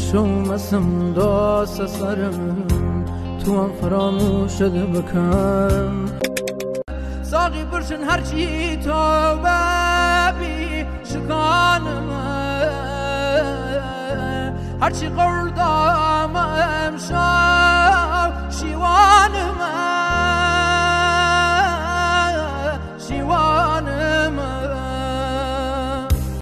شومسم داست سرم تو هم فراموش بکن ساقی برشن هرچی تو ببی شکانم هرچی قردام امشب